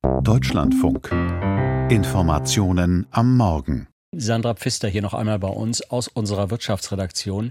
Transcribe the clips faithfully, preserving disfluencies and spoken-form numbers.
Deutschlandfunk. Informationen am Morgen. Sandra Pfister hier noch einmal bei uns aus unserer Wirtschaftsredaktion.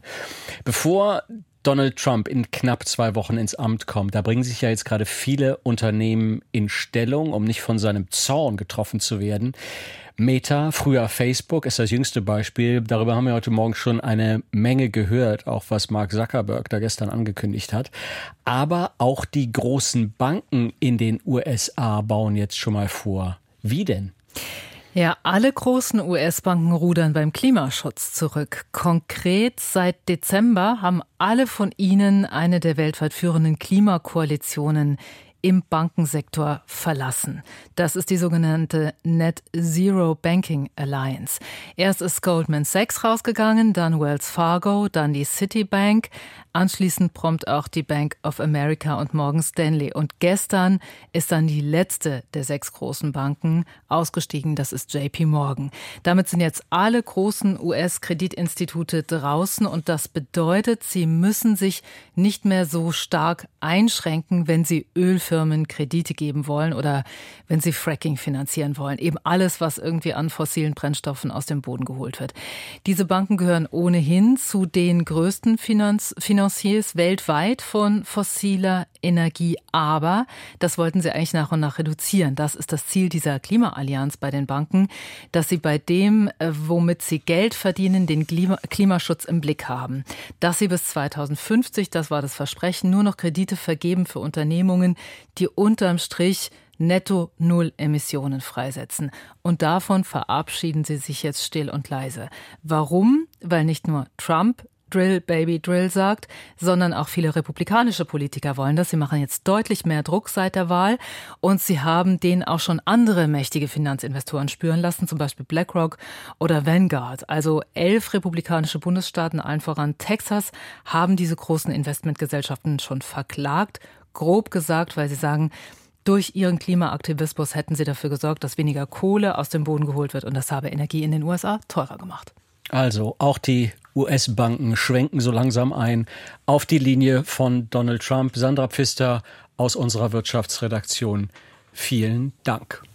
Bevor Donald Trump in knapp zwei Wochen ins Amt kommt, da bringen sich ja jetzt gerade viele Unternehmen in Stellung, um nicht von seinem Zorn getroffen zu werden. Meta, früher Facebook, ist das jüngste Beispiel. Darüber haben wir heute Morgen schon eine Menge gehört, auch was Mark Zuckerberg da gestern angekündigt hat. Aber auch die großen Banken in den U S A bauen jetzt schon mal vor. Wie denn? Ja, alle großen U S-Banken rudern beim Klimaschutz zurück. Konkret seit Dezember haben alle von ihnen eine der weltweit führenden Klimakoalitionen im Bankensektor verlassen. Das ist die sogenannte Net Zero Banking Alliance. Erst ist Goldman Sachs rausgegangen, dann Wells Fargo, dann die Citibank, anschließend prompt auch die Bank of America und Morgan Stanley. Und gestern ist dann die letzte der sechs großen Banken ausgestiegen, das ist J P Morgan. Damit sind jetzt alle großen U S-Kreditinstitute draußen und das bedeutet, sie müssen sich nicht mehr so stark einschränken, wenn sie Ölfirmen Kredite geben wollen oder wenn sie Fracking finanzieren wollen. Eben alles, was irgendwie an fossilen Brennstoffen aus dem Boden geholt wird. Diese Banken gehören ohnehin zu den größten Finanz- Financiers weltweit von fossiler Energie. Aber das wollten sie eigentlich nach und nach reduzieren. Das ist das Ziel dieser Klimaallianz bei den Banken, dass sie bei dem, womit sie Geld verdienen, den Klima- Klimaschutz im Blick haben. Dass sie bis zweitausendfünfzig, das war das Versprechen, nur noch Kredite vergeben für Unternehmungen, die unterm Strich netto null Emissionen freisetzen. Und davon verabschieden sie sich jetzt still und leise. Warum? Weil nicht nur Trump Drill, Baby, Drill sagt, sondern auch viele republikanische Politiker wollen das. Sie machen jetzt deutlich mehr Druck seit der Wahl und sie haben den auch schon andere mächtige Finanzinvestoren spüren lassen, zum Beispiel BlackRock oder Vanguard. Also elf republikanische Bundesstaaten, allen voran Texas, haben diese großen Investmentgesellschaften schon verklagt. Grob gesagt, weil sie sagen, durch ihren Klimaaktivismus hätten sie dafür gesorgt, dass weniger Kohle aus dem Boden geholt wird und das habe Energie in den U S A teurer gemacht. Also auch die U S-Banken schwenken so langsam ein auf die Linie von Donald Trump. Sandra Pfister aus unserer Wirtschaftsredaktion, vielen Dank.